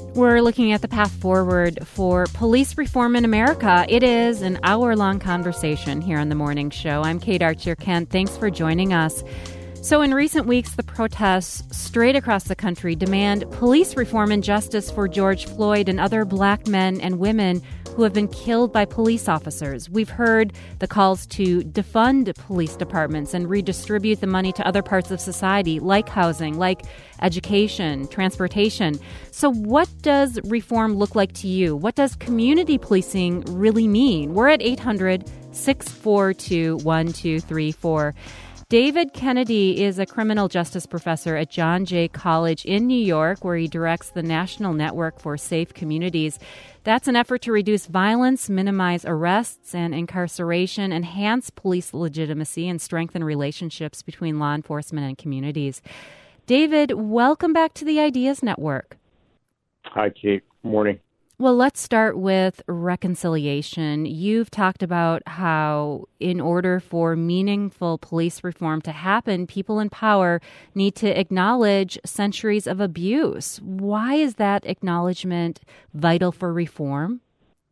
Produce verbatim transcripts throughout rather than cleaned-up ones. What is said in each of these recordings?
We're looking at the path forward for police reform in America. It is an hour-long conversation here on The Morning Show. I'm Kate Archer-Kent. Thanks for joining us. So in recent weeks, the protests straight across the country demand police reform and justice for George Floyd and other black men and women who have been killed by police officers. We've heard the calls to defund police departments and redistribute the money to other parts of society, like housing, like education, transportation. So what does reform look like to you? What does community policing really mean? We're at eight hundred, six four two, one two three four. David Kennedy is a criminal justice professor at John Jay College in New York, where he directs the National Network for Safe Communities. That's an effort to reduce violence, minimize arrests and incarceration, enhance police legitimacy, and strengthen relationships between law enforcement and communities. David, welcome back to the Ideas Network. Hi, Kate. Morning. Well, let's start with reconciliation. You've talked about how in order for meaningful police reform to happen, people in power need to acknowledge centuries of abuse. Why is that acknowledgement vital for reform?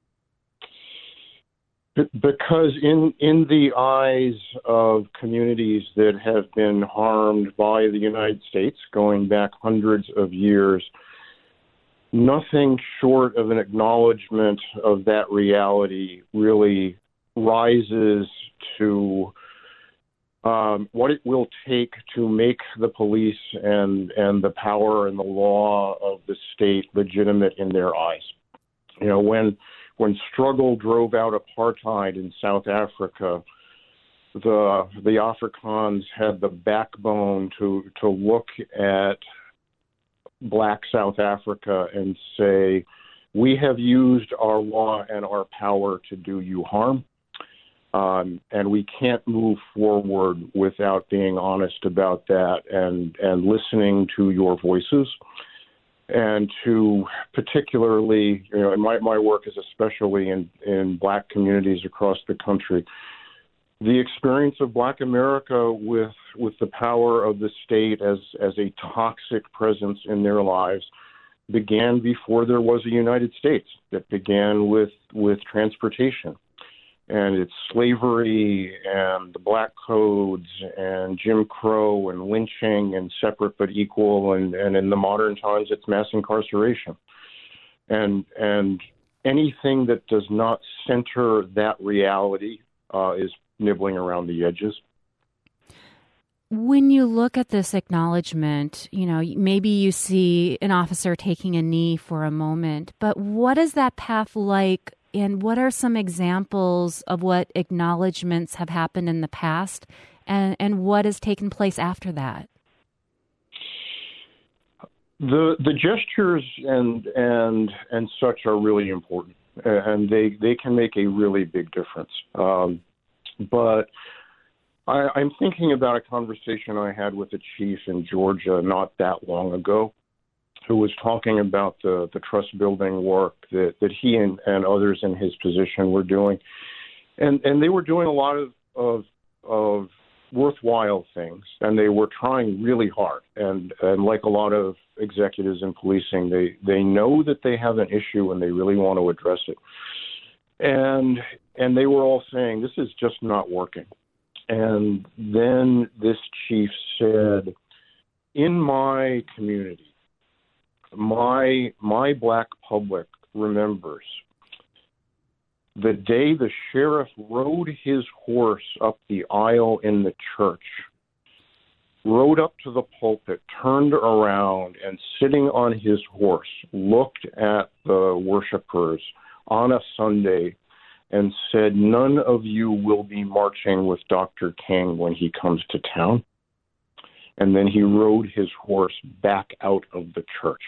Because in, in the eyes of communities that have been harmed by the United States going back hundreds of years, nothing short of an acknowledgement of that reality really rises to um, what it will take to make the police and, and the power and the law of the state legitimate in their eyes. You know, when when struggle drove out apartheid in South Africa, the the Afrikaans had the backbone to to look at Black South Africa and say, we have used our law and our power to do you harm, um, and we can't move forward without being honest about that and, and listening to your voices. And to particularly, you know, and my, my work is especially in, in Black communities across the country, the experience of Black America with with the power of the state as, as a toxic presence in their lives began before there was a United States. That began with, with transportation and its slavery and the Black codes and Jim Crow and lynching and separate but equal, and, and in the modern times it's mass incarceration. And and anything that does not center that reality uh, is nibbling around the edges. When you look at this acknowledgement, you know, maybe you see an officer taking a knee for a moment, but what is that path like, and what are some examples of what acknowledgements have happened in the past, and, and what has taken place after that? The the gestures and and and such are really important, and they, they can make a really big difference. Um, But I, I'm thinking about a conversation I had with a chief in Georgia not that long ago who was talking about the, the trust building work that, that he and, and others in his position were doing. And and they were doing a lot of, of, of worthwhile things, and they were trying really hard. And, and like a lot of executives in policing, they, they know that they have an issue and they really want to address it. And and they were all saying, this is just not working. And then this chief said, in my community, my my Black public remembers the day the sheriff rode his horse up the aisle in the church, rode up to the pulpit, turned around, and sitting on his horse, looked at the worshipers on a Sunday and said, none of you will be marching with Doctor King when he comes to town. And then he rode his horse back out of the church.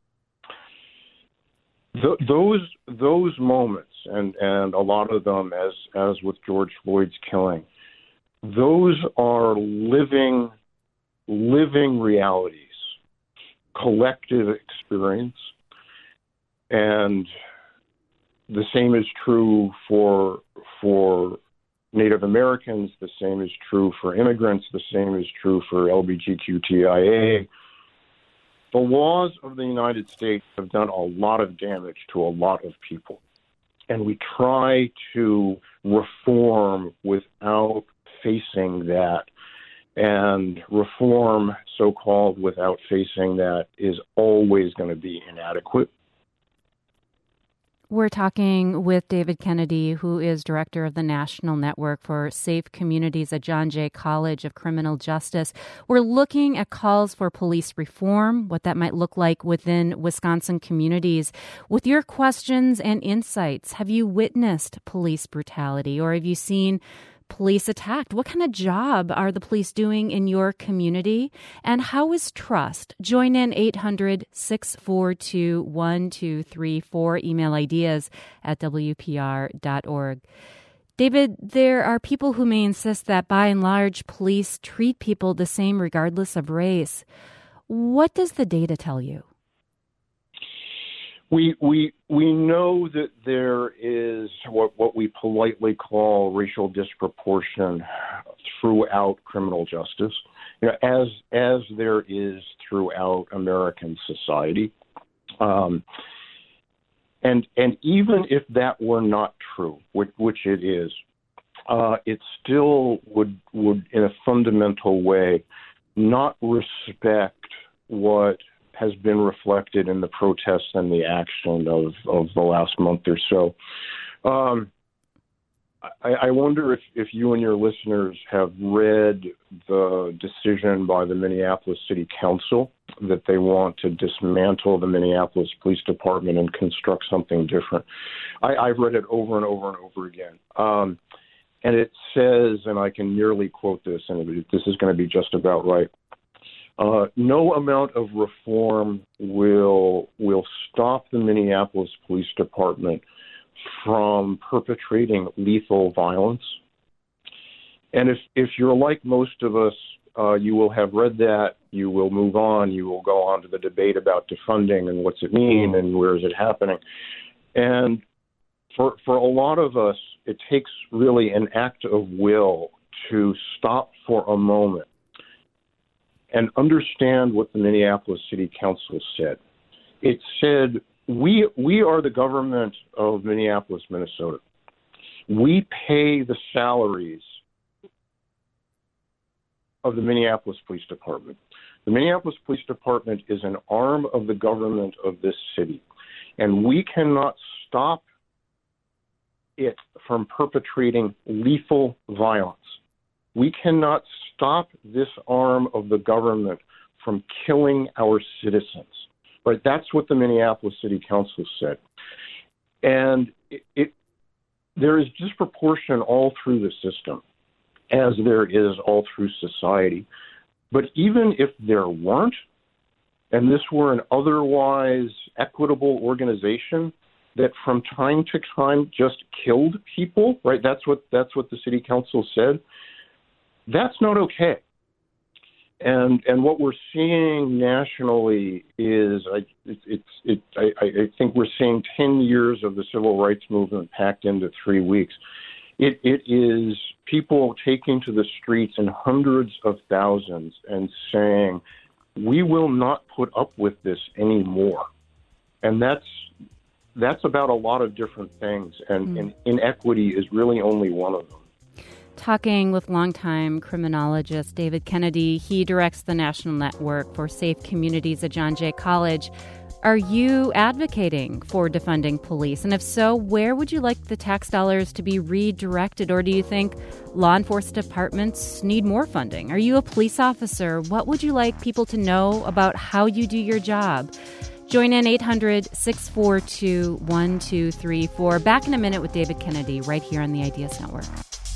Th- those those moments, and, and a lot of them, as, as with George Floyd's killing, those are living, living realities, collective experience, and the same is true for for Native Americans. The same is true for immigrants. The same is true for L G B T Q I A. The laws of the United States have done a lot of damage to a lot of people. And we try to reform without facing that. And reform, so-called, without facing that is always going to be inadequate. We're talking with David Kennedy, who is director of the National Network for Safe Communities at John Jay College of Criminal Justice. We're looking at calls for police reform, what that might look like within Wisconsin communities. With your questions and insights, have you witnessed police brutality, or have you seen police attacked? What kind of job are the police doing in your community? And how is trust? Join in eight hundred, six four two, one two three four. Email ideas at W P R dot org. David, there are people who may insist that by and large, police treat people the same regardless of race. What does the data tell you? We we we know that there is what, what we politely call racial disproportion throughout criminal justice, you know, as as there is throughout American society, um, and and even if that were not true, which, which it is, uh, it still would would in a fundamental way not respect what has been reflected in the protests and the action of, of the last month or so. Um, I, I wonder if, if you and your listeners have read the decision by the Minneapolis City Council that they want to dismantle the Minneapolis Police Department and construct something different. I, I've read it over and over and over again. Um, and it says, and I can nearly quote this, and this is going to be just about right, Uh, no amount of reform will will stop the Minneapolis Police Department from perpetrating lethal violence. And if, if you're like most of us, uh, you will have read that, you will move on, you will go on to the debate about defunding and what's it mean and where is it happening. And for for a lot of us, it takes really an act of will to stop for a moment and understand what the Minneapolis City Council said. It said, we we are the government of Minneapolis, Minnesota. We pay the salaries of the Minneapolis Police Department. The Minneapolis Police Department is an arm of the government of this city, and we cannot stop it from perpetrating lethal violence. We cannot stop this arm of the government from killing our citizens. Right? That's what the Minneapolis City Council said. And it, it, there is disproportion all through the system, as there is all through society. But even if there weren't, and this were an otherwise equitable organization that from time to time just killed people, right? That's what that's what the City Council said. That's not okay. And and what we're seeing nationally is, I, it, it's it, I, I think we're seeing ten years of the civil rights movement packed into three weeks. It it is people taking to the streets in hundreds of thousands and saying, we will not put up with this anymore. And that's that's about a lot of different things, and, mm. and inequity is really only one of them. Talking with longtime criminologist David Kennedy. He directs the National Network for Safe Communities at John Jay College. Are you advocating for defunding police? And if so, where would you like the tax dollars to be redirected? Or do you think law enforcement departments need more funding? Are you a police officer? What would you like people to know about how you do your job? Join in eight hundred, six four two, one two three four. Back in a minute with David Kennedy right here on the Ideas Network.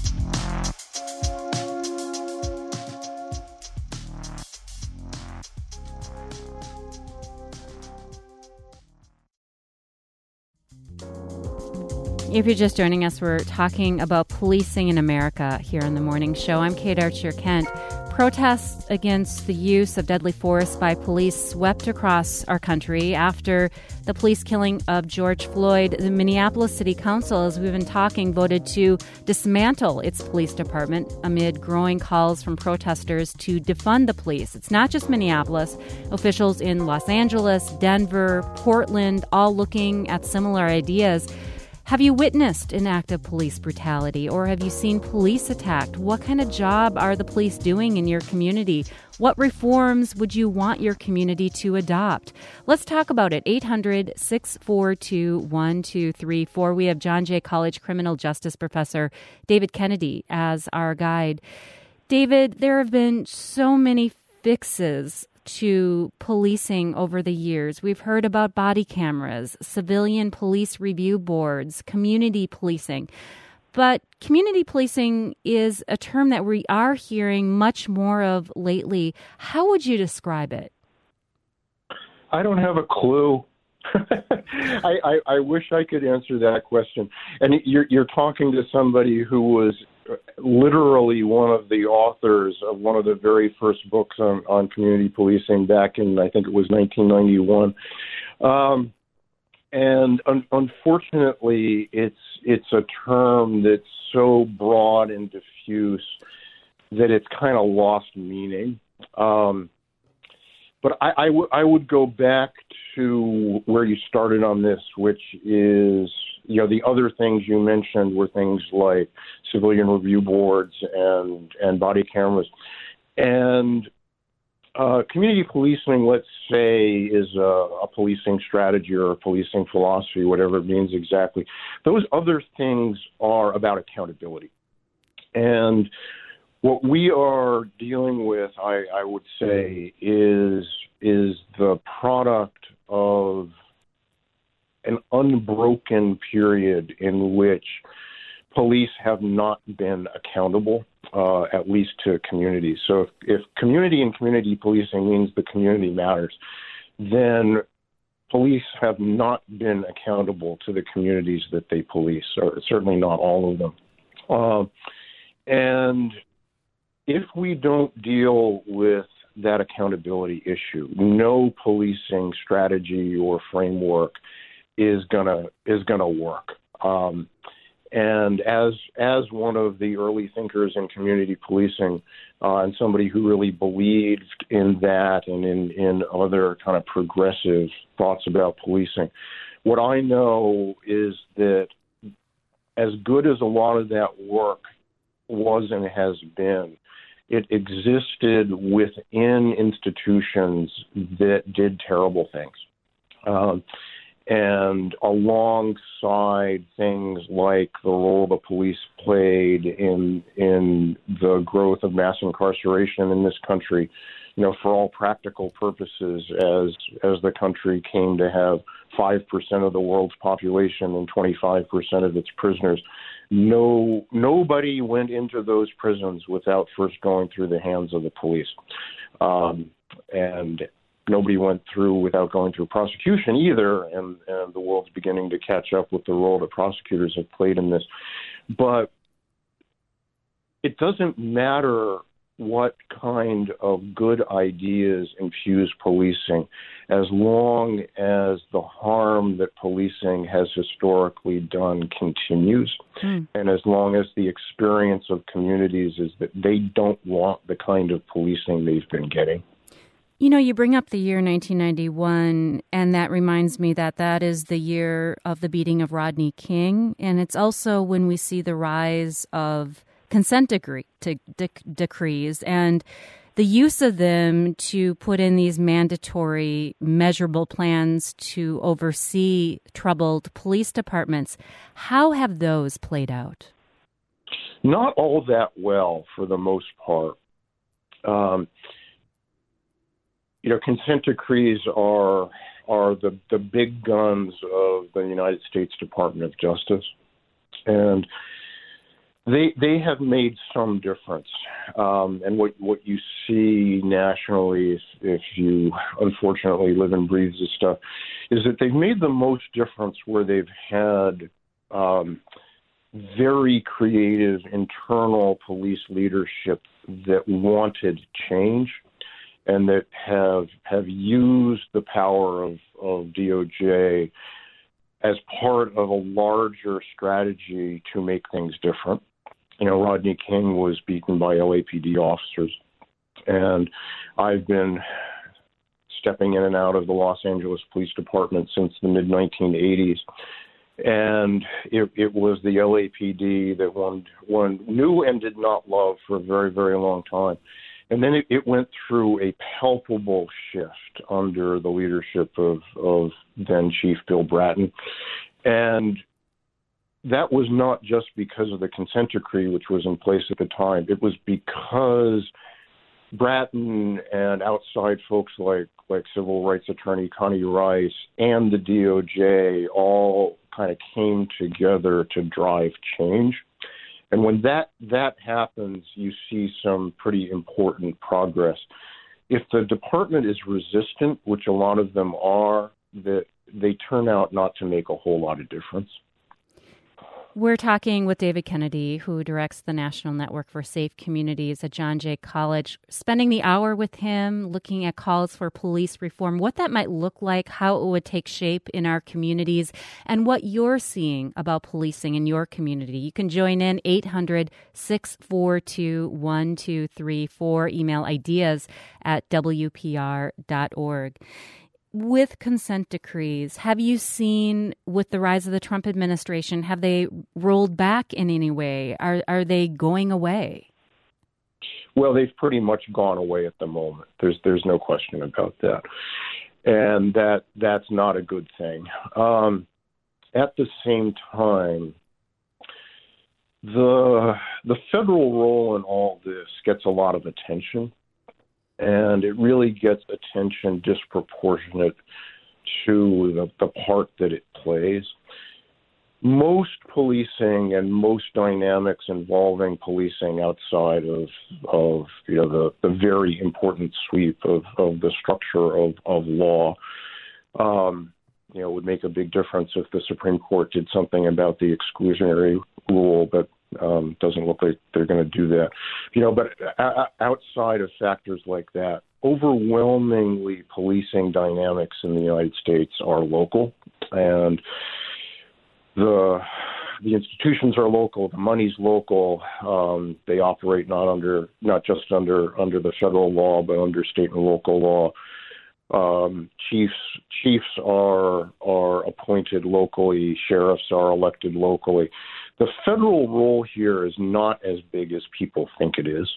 If you're just joining us, we're talking about policing in America here on the morning show. I'm Kate Archer Kent. protests against the use of deadly force by police swept across our country after the police killing of George Floyd. The Minneapolis City Council, as we've been talking, voted to dismantle its police department amid growing calls from protesters to defund the police. It's not just Minneapolis. Officials in Los Angeles, Denver, Portland, all looking at similar ideas. Have you witnessed an act of police brutality, or have you seen police attacked? What kind of job are the police doing in your community? What reforms would you want your community to adopt? Let's talk about it. eight hundred, six four two, one two three four. We have John Jay College criminal justice professor David Kennedy as our guide. David, there have been so many fixes to policing over the years. We've heard about body cameras, civilian police review boards, community policing. But community policing is a term that we are hearing much more of lately. How would you describe it? I don't have a clue. I, I, I wish I could answer that question. And you're, you're talking to somebody who was literally one of the authors of one of the very first books on, on community policing back in, I think it was nineteen ninety-one. Um, and un- unfortunately, it's it's a term that's so broad and diffuse that it's kind of lost meaning. Um, but I, I, w- I would go back to where you started on this, which is, you know, the other things you mentioned were things like civilian review boards and, and body cameras. And uh, community policing, let's say, is a, a policing strategy or a policing philosophy, whatever it means exactly. Those other things are about accountability. And what we are dealing with, I, I would say, is is the product of an unbroken period in which police have not been accountable, uh, at least to communities. So if, if community and community policing means the community matters, then police have not been accountable to the communities that they police, or certainly not all of them. Uh, and if we don't deal with that accountability issue, no policing strategy or framework is gonna is gonna work. Um, and as as one of the early thinkers in community policing, uh, and somebody who really believed in that and in, in other kind of progressive thoughts about policing, what I know is that as good as a lot of that work was and has been, it existed within institutions that did terrible things. Um, and alongside things like the role the police played in in the growth of mass incarceration in this country, you know, for all practical purposes, as as the country came to have five percent of the world's population and twenty-five percent of its prisoners, no nobody went into those prisons without first going through the hands of the police. Um, and nobody went through without going through prosecution either, and, and the world's beginning to catch up with the role that prosecutors have played in this. But it doesn't matter what kind of good ideas infuse policing, as long as the harm that policing has historically done continues, mm. and as long as the experience of communities is that they don't want the kind of policing they've been getting. You know, you bring up the year nineteen ninety-one, and that reminds me that that is the year of the beating of Rodney King, and it's also when we see the rise of consent decree, to dec- decrees and the use of them to put in these mandatory measurable plans to oversee troubled police departments. How have those played out? Not all that well, for the most part. Um, you know, consent decrees are are the, the big guns of the United States Department of Justice, and They they have made some difference, um, and what, what you see nationally, if, if you unfortunately live and breathe this stuff, is that they've made the most difference where they've had um, very creative internal police leadership that wanted change and that have have used the power of, of D O J as part of a larger strategy to make things different. You know, Rodney King was beaten by L A P D officers, and I've been stepping in and out of the Los Angeles Police Department since the mid nineteen eighties. And it, it was the L A P D that one, one knew and did not love for a very, very long time. And then it, it went through a palpable shift under the leadership of, of then Chief Bill Bratton. And that was not just because of the consent decree, which was in place at the time. It was because Bratton and outside folks like, like civil rights attorney Connie Rice and the D O J all kind of came together to drive change. And when that, that happens, you see some pretty important progress. If the department is resistant, which a lot of them are, that they turn out not to make a whole lot of difference. We're talking with David Kennedy, who directs the National Network for Safe Communities at John Jay College, spending the hour with him, looking at calls for police reform, what that might look like, how it would take shape in our communities, and what you're seeing about policing in your community. You can join in eight hundred, six four two, one two three four, email ideas at w p r dot org. With consent decrees, have you seen, with the rise of the Trump administration, have they rolled back in any way? Are are they going away? Well, they've pretty much gone away at the moment. There's there's no question about that, and that that's not a good thing. Um, at the same time, the the federal role in all this gets a lot of attention. And it really gets attention disproportionate to the, the part that it plays. Most policing and most dynamics involving policing outside of, of you know, the, the very important sweep of, of the structure of, of law, um, you know, would make a big difference if the Supreme Court did something about the exclusionary rule, but Um, doesn't look like they're going to do that. You know, but uh, outside of factors like that, overwhelmingly policing dynamics in the United States are local, and the the institutions are local, the money's local. Um, they operate not under not just under under the federal law, but under state and local law. Um, chiefs chiefs are are appointed locally. Sheriffs are elected locally. The federal role here is not as big as people think it is.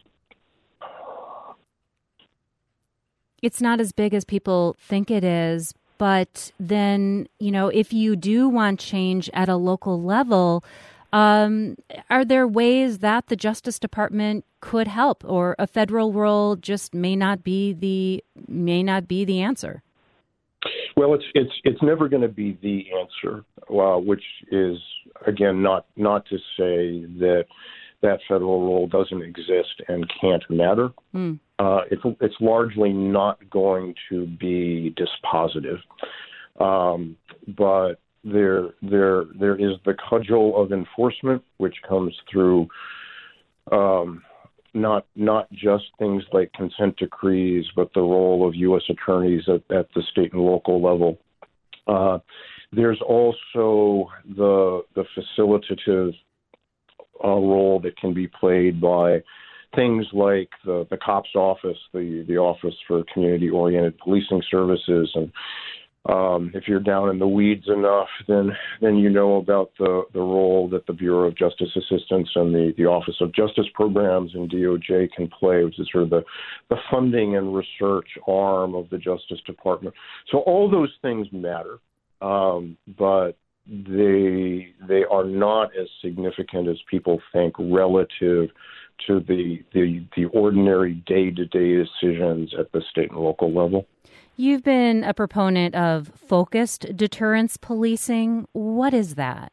It's not as big as people think it is, but then, you know, if you do want change at a local level, um, are there ways that the Justice Department could help, or a federal role just may not be the may not be the answer? Well, it's it's it's never going to be the answer, uh, which is, again, not not to say that that federal role doesn't exist and can't matter. Mm. Uh, it's it's largely not going to be dispositive, um, but there there there is the cudgel of enforcement, which comes through. Um, Not not just things like consent decrees, but the role of U S attorneys at, at the state and local level. Uh, there's also the the facilitative uh, role that can be played by things like the, the COPS office, the, the Office for Community-Oriented Policing Services, and Um, if you're down in the weeds enough, then then you know about the, the role that the Bureau of Justice Assistance and the, the Office of Justice Programs and D O J can play, which is sort of the, the funding and research arm of the Justice Department. So all those things matter, um, but they they are not as significant as people think relative to the the, the ordinary day-to-day decisions at the state and local level. You've been a proponent of focused deterrence policing. What is that?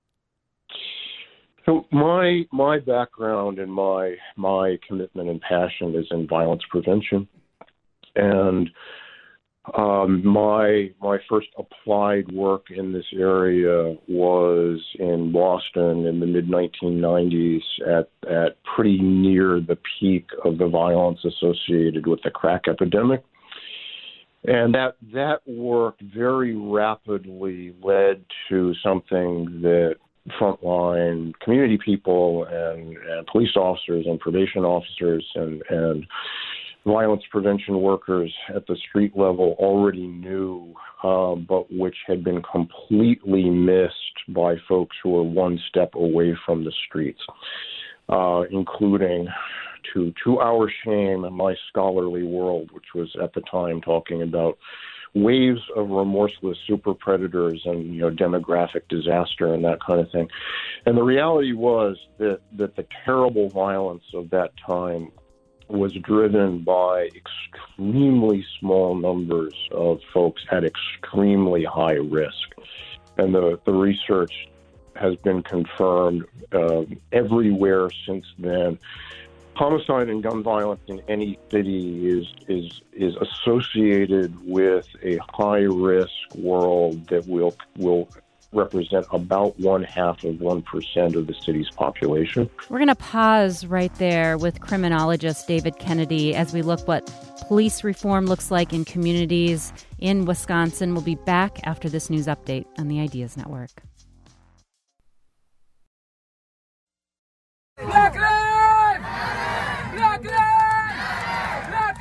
So my my background and my my commitment and passion is in violence prevention, and Um, my my first applied work in this area was in Boston in the mid nineteen nineties at at pretty near the peak of the violence associated with the crack epidemic. And that that work very rapidly led to something that frontline community people and, and police officers and probation officers and, and violence prevention workers at the street level already knew, uh, but which had been completely missed by folks who were one step away from the streets, uh, including, to to our shame, my scholarly world, which was at the time talking about waves of remorseless super predators and, you know, demographic disaster and that kind of thing. And the reality was that, that the terrible violence of that time was driven by extremely small numbers of folks at extremely high risk. And the, the research has been confirmed uh, everywhere since then. Homicide and gun violence in any city is is is associated with a high risk world that will will represent about one half of one percent of the city's population. We're going to pause right there with criminologist David Kennedy as we look what police reform looks like in communities in Wisconsin. We'll be back after this news update on the Ideas Network. Black lives! Black lives! Black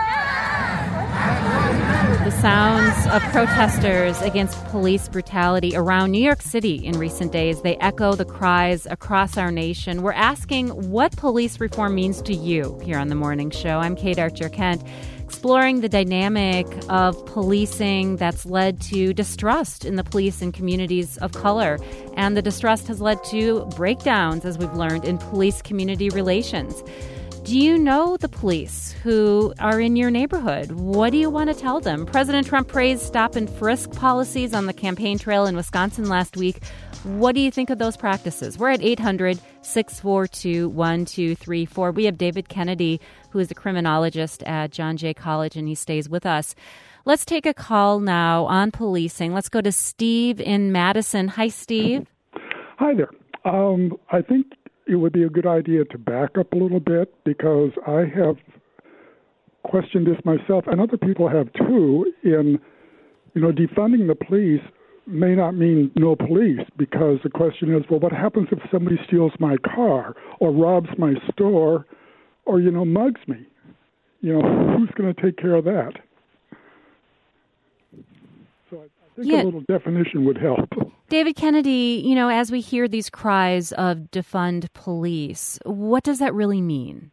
lives! The sounds of protesters against police brutality around New York City in recent days, they echo the cries across our nation. We're asking what police reform means to you here on The Morning Show. I'm Kate Archer-Kent, exploring the dynamic of policing that's led to distrust in the police and communities of color. And the distrust has led to breakdowns, as we've learned, in police-community relations. Do you know the police who are in your neighborhood? What do you want to tell them? President Trump praised stop and frisk policies on the campaign trail in Wisconsin last week. What do you think of those practices? We're at eight hundred, six four two, one two three four. We have David Kennedy, who is a criminologist at John Jay College, and he stays with us. Let's take a call now on policing. Let's go to Steve in Madison. Hi, Steve. Hi there. Um, I think it would be a good idea to back up a little bit because I have questioned this myself, and other people have too, in, you know, defunding the police may not mean no police, because the question is, well, what happens if somebody steals my car or robs my store or, you know, mugs me? You know, who's going to take care of that? So I think yeah. a little definition would help. David Kennedy, you know, as we hear these cries of defund police, what does that really mean?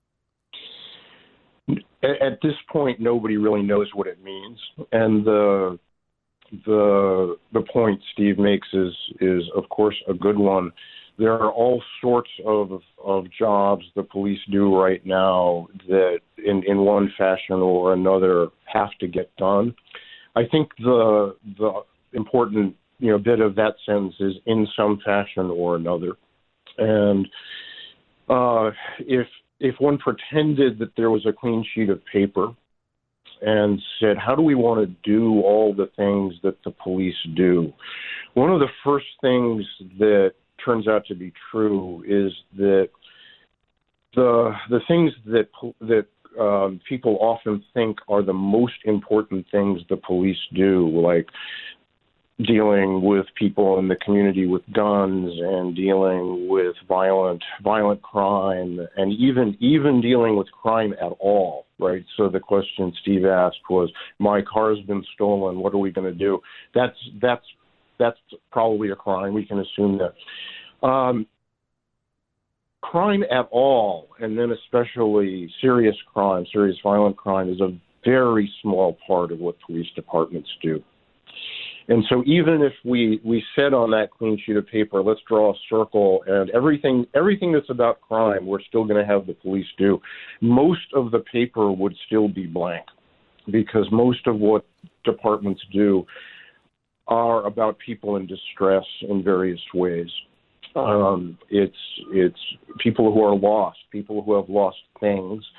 At this point, nobody really knows what it means. And the the the point Steve makes is, is of course, a good one. There are all sorts of of jobs the police do right now that in, in one fashion or another have to get done. I think the the important you know bit of that sentence is in some fashion or another. And uh, if if one pretended that there was a clean sheet of paper and said, how do we want to do all the things that the police do? One of the first things that turns out to be true is that the the things that that um, people often think are the most important things the police do, like dealing with people in the community with guns and dealing with violent violent crime and even even dealing with crime at all, right? So the question Steve asked was, my car's been stolen, what are we going to do? That's that's that's probably a crime. We can assume that. Um, crime at all, and then especially serious crime, serious violent crime, is a very small part of what police departments do. And so even if we, we said on that clean sheet of paper, let's draw a circle, and everything everything that's about crime, we're still going to have the police do, most of the paper would still be blank, because most of what departments do are about people in distress in various ways. Um, it's it's people who are lost, people who have lost things,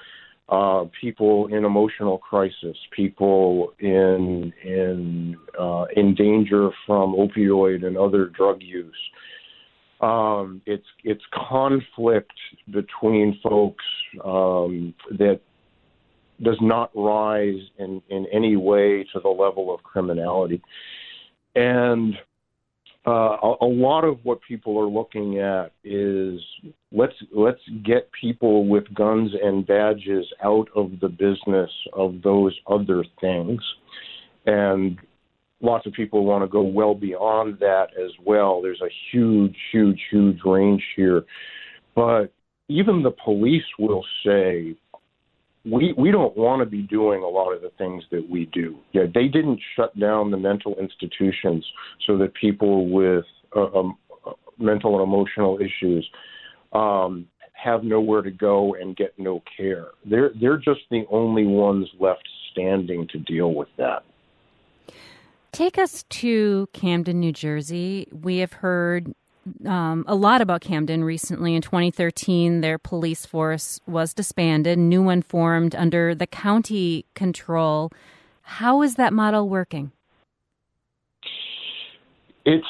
uh, people in emotional crisis, people in in uh, in danger from opioid and other drug use. Um, it's it's conflict between folks um, that does not rise in, in any way to the level of criminality. And uh, a, a lot of what people are looking at is let's let's get people with guns and badges out of the business of those other things. And lots of people want to go well beyond that as well. There's a huge, huge, huge range here. But even the police will say, we we don't want to be doing a lot of the things that we do. Yeah, they didn't shut down the mental institutions so that people with uh, um, mental and emotional issues um, have nowhere to go and get no care. They're they're just the only ones left standing to deal with that. Take us to Camden, New Jersey. We have heard um, a lot about Camden recently. In twenty thirteen, their police force was disbanded, new one formed under the county control. How is that model working? It's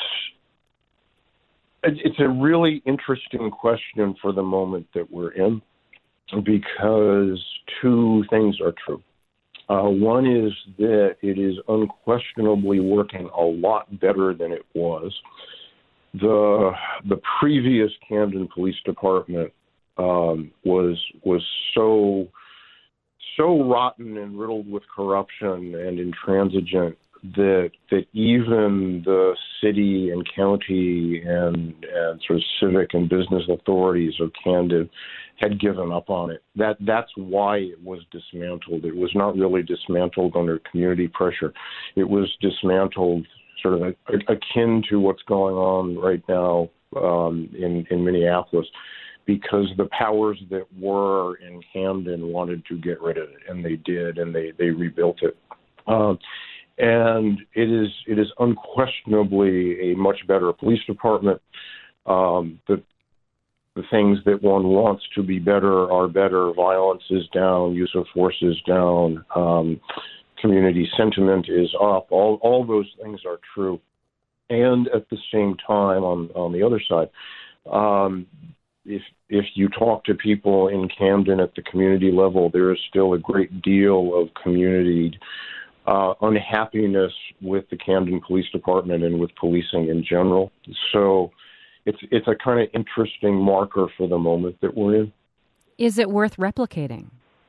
it's a really interesting question for the moment that we're in, because two things are true. Uh, one is that it is unquestionably working a lot better than it was. The the previous Camden Police Department um, was was so so rotten and riddled with corruption and intransigent that that even the city and county and, and sort of civic and business authorities of Camden had given up on it. That that's why it was dismantled. It was not really dismantled under community pressure. It was dismantled sort of a, a, akin to what's going on right now um, in, in Minneapolis, because the powers that were in Camden wanted to get rid of it, and they did, and they, they rebuilt it. Um, and it is it is unquestionably a much better police department. Um, the The things that one wants to be better are better. Violence is down, use of force is down, um, community sentiment is up. All all those things are true. And at the same time, on, on the other side, um, if if you talk to people in Camden at the community level, there is still a great deal of community uh, unhappiness with the Camden Police Department and with policing in general. So It's it's a kind of interesting marker for the moment that we're in. Is it worth replicating?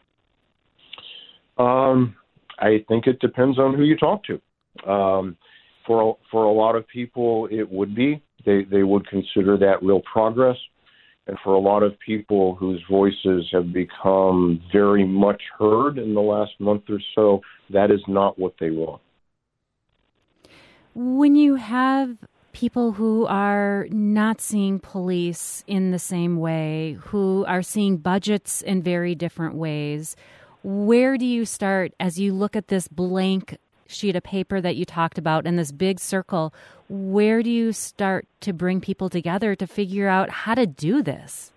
Um, I think it depends on who you talk to. Um, for for a lot of people, it would be. They they would consider that real progress. And for a lot of people whose voices have become very much heard in the last month or so, that is not what they want. When you have people who are not seeing police in the same way, who are seeing budgets in very different ways, where do you start as you look at this blank sheet of paper that you talked about and this big circle? Where do you start to bring people together to figure out how to do this?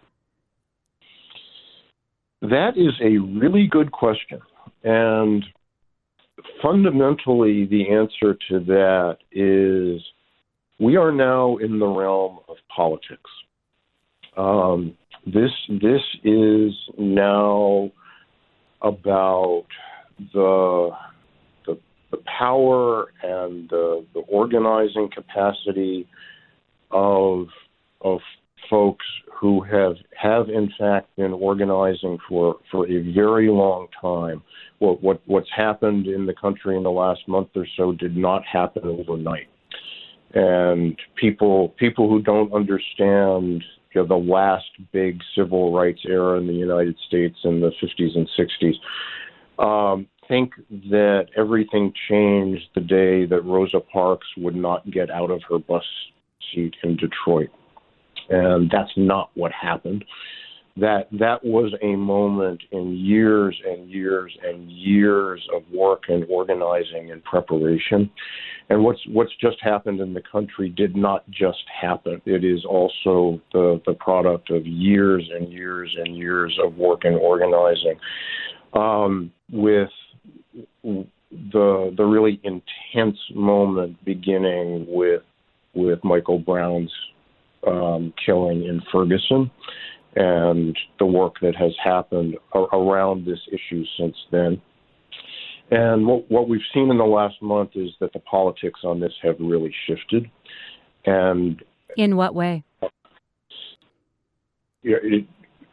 That is a really good question. And fundamentally, the answer to that is we are now in the realm of politics. Um, this this is now about the the, the power and the, the organizing capacity of of folks who have have in fact been organizing for, for a very long time. What what what's happened in the country in the last month or so did not happen overnight. And people people who don't understand, you know, the last big civil rights era in the United States in the fifties and sixties um, think that everything changed the day that Rosa Parks would not get out of her bus seat in Detroit. And that's not what happened. That that was a moment in years and years and years of work and organizing and preparation. And what's what's just happened in the country did not just happen. It is also the, the product of years and years and years of work and organizing. um, with the the really intense moment beginning with with Michael Brown's um, killing in Ferguson, and the work that has happened a- around this issue since then. And what, what we've seen in the last month is that the politics on this have really shifted. And in what way? Yeah, it,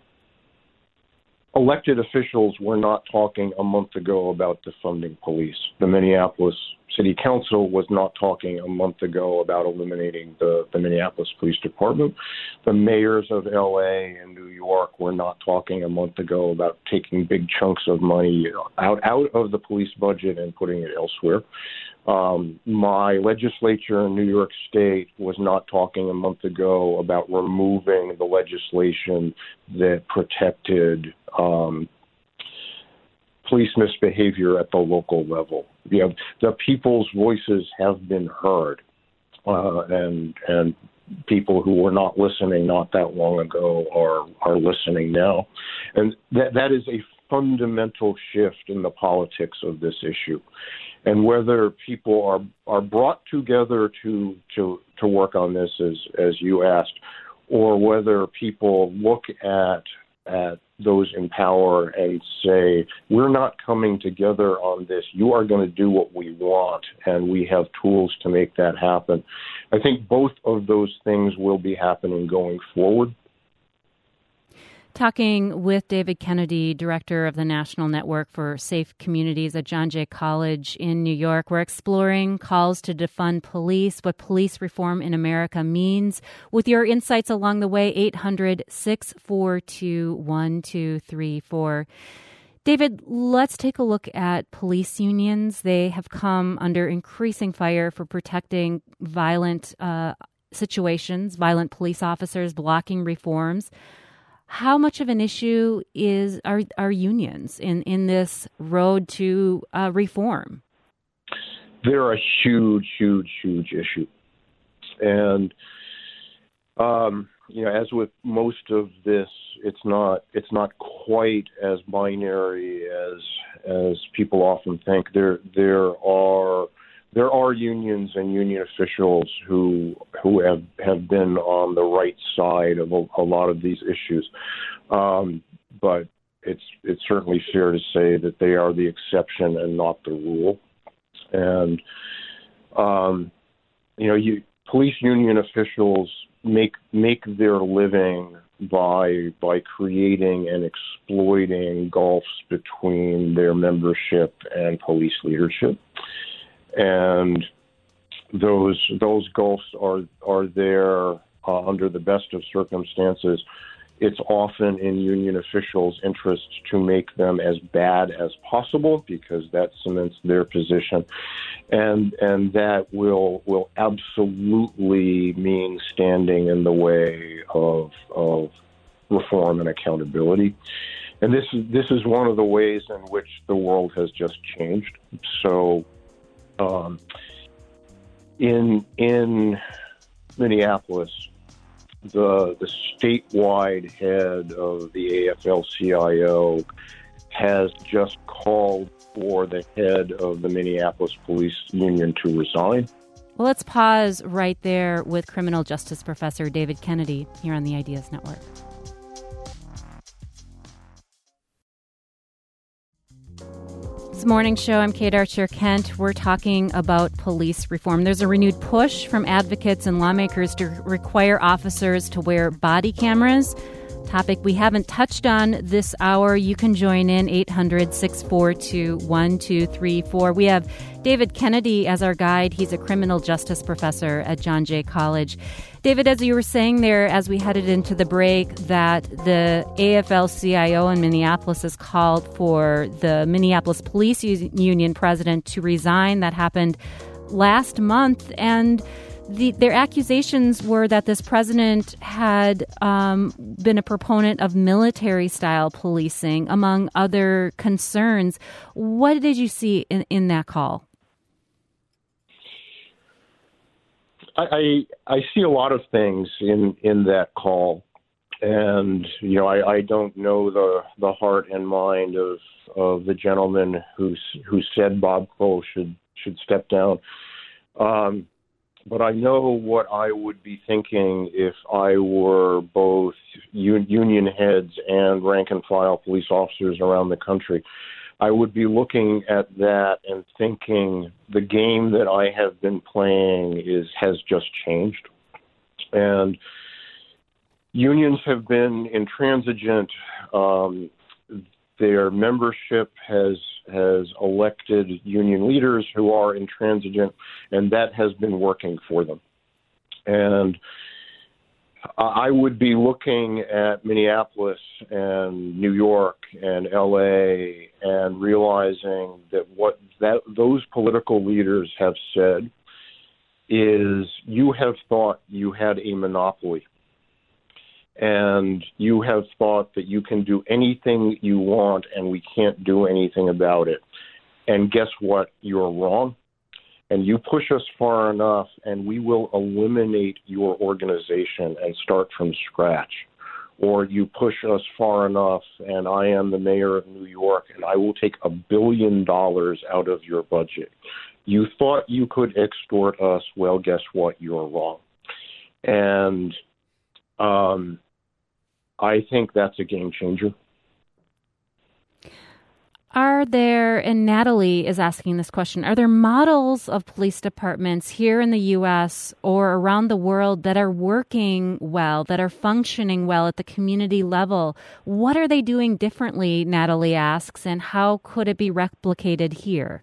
elected officials were not talking a month ago about defunding police. The Minneapolis City Council was not talking a month ago about eliminating the, the Minneapolis Police Department. The mayors of L A and New York were not talking a month ago about taking big chunks of money out, out of the police budget and putting it elsewhere. Um, my legislature in New York State was not talking a month ago about removing the legislation that protected um, police misbehavior at the local level. You know, the people's voices have been heard, uh, and and people who were not listening not that long ago are are listening now, and that that is a fundamental shift in the politics of this issue. And whether people are, are brought together to, to to work on this, as as you asked, or whether people look at at those in power and say, we're not coming together on this, you are going to do what we want, and we have tools to make that happen. I think both of those things will be happening going forward. Talking with David Kennedy, director of the National Network for Safe Communities at John Jay College in New York. We're exploring calls to defund police, what police reform in America means. With your insights along the way, eight hundred, six four two, one two three four. David, let's take a look at police unions. They have come under increasing fire for protecting violent uh, situations, violent police officers, blocking reforms. How much of an issue is are, are unions in, in this road to uh, reform? They're a huge, huge, huge issue. And, um, you know, as with most of this, it's not it's not quite as binary as as people often think. There there are There are unions and union officials who who have, have been on the right side of a, a lot of these issues, um, but it's it's certainly fair to say that they are the exception and not the rule. And um, you know, you, police union officials make make their living by by creating and exploiting gulfs between their membership and police leadership. And those those gulfs are are there uh, under the best of circumstances. It's often in union officials' interest to make them as bad as possible because that cements their position, and and that will will absolutely mean standing in the way of of reform and accountability. And this is this is one of the ways in which the world has just changed. So. Um, in in Minneapolis, the the statewide head of the A F L C I O has just called for the head of the Minneapolis Police Union to resign. Well, let's pause right there with criminal justice professor David Kennedy here on the Ideas Network. This morning show, I'm Kate Archer-Kent. We're talking about police reform. There's a renewed push from advocates and lawmakers to require officers to wear body cameras. Topic we haven't touched on this hour. You can join in eight hundred, six four two, one two three four. We have David Kennedy as our guide. He's a criminal justice professor at John Jay College. David, as you were saying there, as we headed into the break, that the A F L C I O in Minneapolis has called for the Minneapolis Police Union president to resign. That happened last month, and The, their accusations were that this president had um, been a proponent of military-style policing, among other concerns. What did you see in, in that call? I, I I see a lot of things in, in that call. And, you know, I, I don't know the the heart and mind of of the gentleman who who said Bob Kroll should should step down. Um, but I know what I would be thinking if I were both un- union heads and rank and file police officers around the country. I would be looking at that and thinking the game that I have been playing is has just changed. And unions have been intransigent. Um, their membership has has elected union leaders who are intransigent, and that has been working for them. And I would be looking at Minneapolis and New York and L A and realizing that what that those political leaders have said is you have thought you had a monopoly, and you have thought that you can do anything you want and we can't do anything about it. And guess what? You're wrong. And you push us far enough, and we will eliminate your organization and start from scratch. Or you push us far enough, and I am the mayor of New York, and I will take a billion dollars out of your budget. You thought you could extort us. Well, guess what? You're wrong. And um, I think that's a game changer. Are there, and Natalie is asking this question, are there models of police departments here in the U S or around the world that are working well, that are functioning well at the community level? What are they doing differently, Natalie asks, and how could it be replicated here?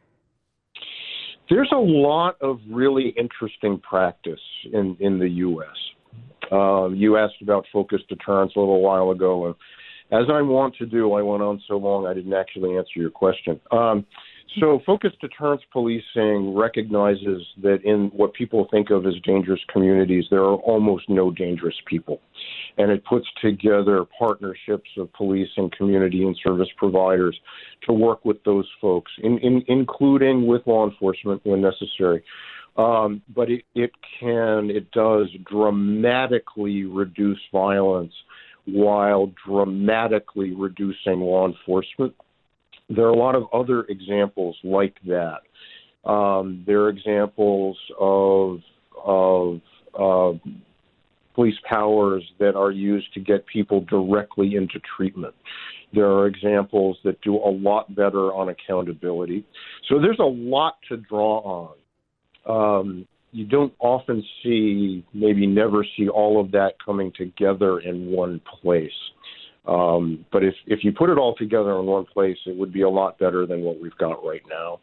There's a lot of really interesting practice in, in the U S. Um, you asked about focused deterrence a little while ago, and as I want to do, I went on so long I didn't actually answer your question. Um, so focused deterrence policing recognizes that in what people think of as dangerous communities, there are almost no dangerous people. And it puts together partnerships of police and community and service providers to work with those folks, in, in, including with law enforcement when necessary. Um, but it, it can, it does dramatically reduce violence while dramatically reducing law enforcement. There are a lot of other examples like that. Um, there are examples of, of uh, police powers that are used to get people directly into treatment. There are examples that do a lot better on accountability. So there's a lot to draw on. Um, You don't often see, maybe never see all of that coming together in one place. Um, but if, if you put it all together in one place, it would be a lot better than what we've got right now.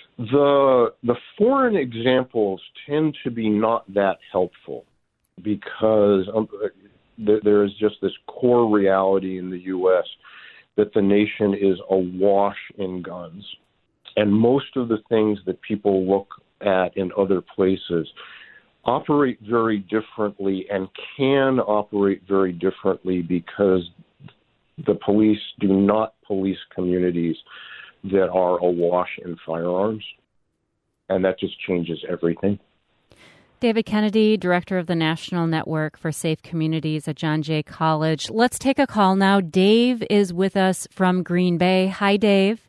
The the foreign examples tend to be not that helpful because um, there, there is just this core reality in the U S that the nation is awash in guns. And most of the things that people look at in other places operate very differently and can operate very differently because the police do not police communities that are awash in firearms. And that just changes everything. David Kennedy, Director of the National Network for Safe Communities at John Jay College. Let's take a call now. Dave is with us from Green Bay. Hi, Dave.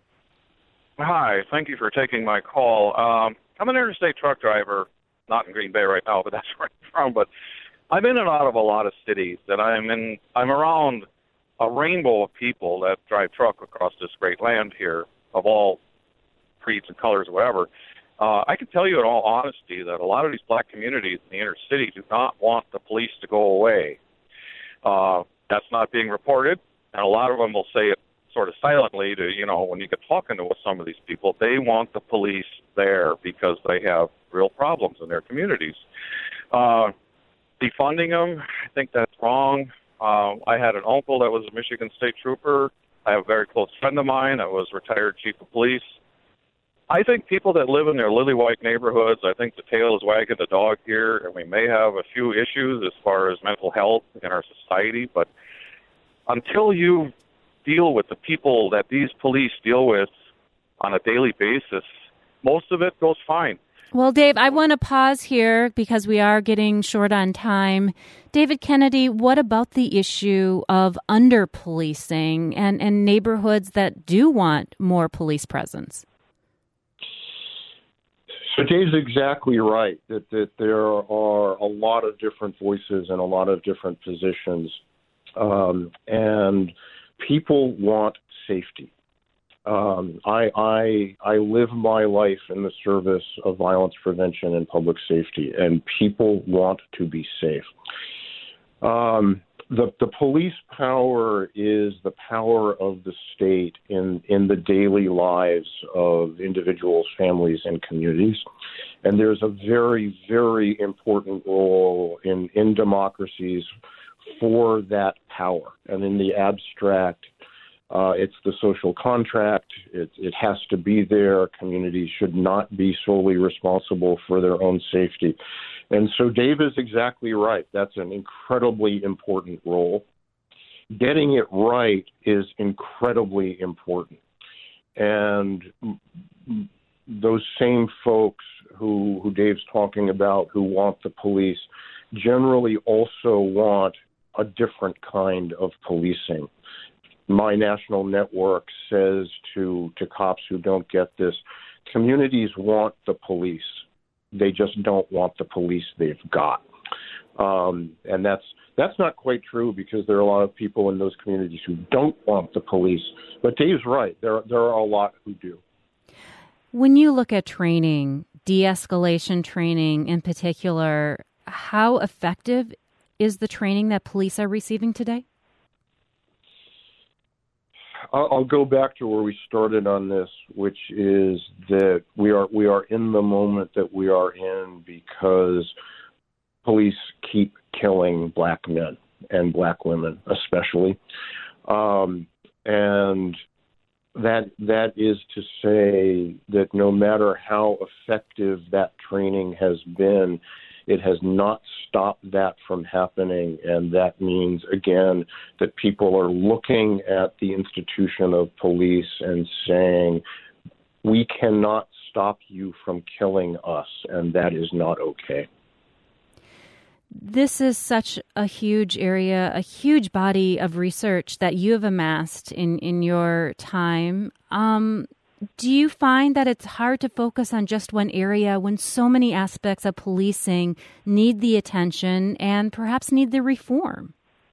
Hi. Thank you for taking my call. Um, I'm an interstate truck driver, not in Green Bay right now, but that's where I'm from. But I'm in and out of a lot of cities, and I'm in. I'm around a rainbow of people that drive truck across this great land here, of all creeds and colors, whatever. Uh, I can tell you in all honesty that a lot of these black communities in the inner city do not want the police to go away. Uh, that's not being reported, and a lot of them will say it sort of silently to, you know, when you get talking to some of these people, they want the police there because they have real problems in their communities. Uh, defunding them, I think that's wrong. Uh, I had an uncle that was a Michigan State Trooper. I have a very close friend of mine that was retired chief of police. I think people that live in their lily-white neighborhoods, I think the tail is wagging the dog here, and we may have a few issues as far as mental health in our society, but until you deal with the people that these police deal with on a daily basis, most of it goes fine. Well, Dave, I want to pause here because we are getting short on time. David Kennedy, what about the issue of under-policing and, and neighborhoods that do want more police presence? So Dave's exactly right, that, that there are a lot of different voices and a lot of different positions, um, and people want safety. Um, I, I I live my life in the service of violence prevention and public safety, and people want to be safe. Um, the the police power is the power of the state in, in the daily lives of individuals, families, and communities. And there's a very, very important role in, in democracies for that power. And in the abstract, Uh, it's the social contract. It, it has to be there. Communities should not be solely responsible for their own safety. And so Dave is exactly right. That's an incredibly important role. Getting it right is incredibly important. And those same folks who, who Dave's talking about, who want the police, generally also want a different kind of policing. My national network says to, to cops who don't get this, communities want the police. They just don't want the police they've got. Um, and that's that's not quite true, because there are a lot of people in those communities who don't want the police. But Dave's right. There, there are a lot who do. When you look at training, de-escalation training in particular, how effective is the training that police are receiving today? I'll go back to where we started on this, which is that we are we are in the moment that we are in because police keep killing black men and black women, especially, um, and that that is to say that no matter how effective that training has been, it has not stopped that from happening, and that means, again, that people are looking at the institution of police and saying, we cannot stop you from killing us, and that is not okay. This is such a huge area, a huge body of research that you have amassed in, in your time. Um, Do you find that it's hard to focus on just one area when so many aspects of policing need the attention and perhaps need the reform?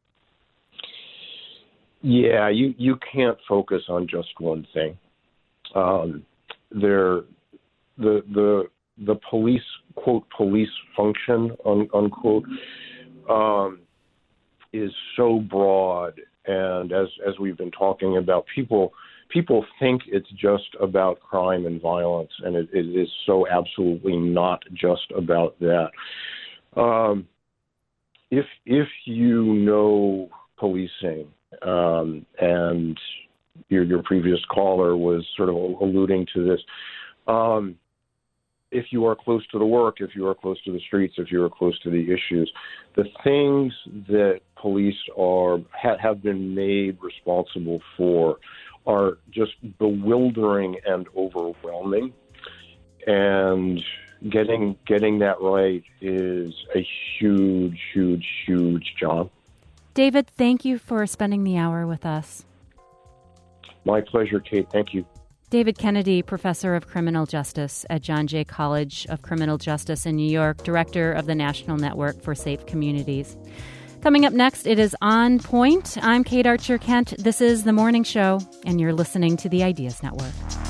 Yeah, you, you can't focus on just one thing. Um, there, the the the police, quote, police function, un, unquote, um, is so broad, and as as we've been talking about, people. People think it's just about crime and violence, and it, it is so absolutely not just about that. Um, if if you know policing, um, and your your previous caller was sort of alluding to this, um, if you are close to the work, if you are close to the streets, if you are close to the issues, the things that police are ha- have been made responsible for are just bewildering and overwhelming, and getting getting that right is a huge, huge, huge job. David, thank you for spending the hour with us. My pleasure, Kate. Thank you. David Kennedy, professor of criminal justice at John Jay College of Criminal Justice in New York, director of the National Network for Safe Communities. Coming up next, it is On Point. I'm Kate Archer Kent. This is The Morning Show, and you're listening to the Ideas Network.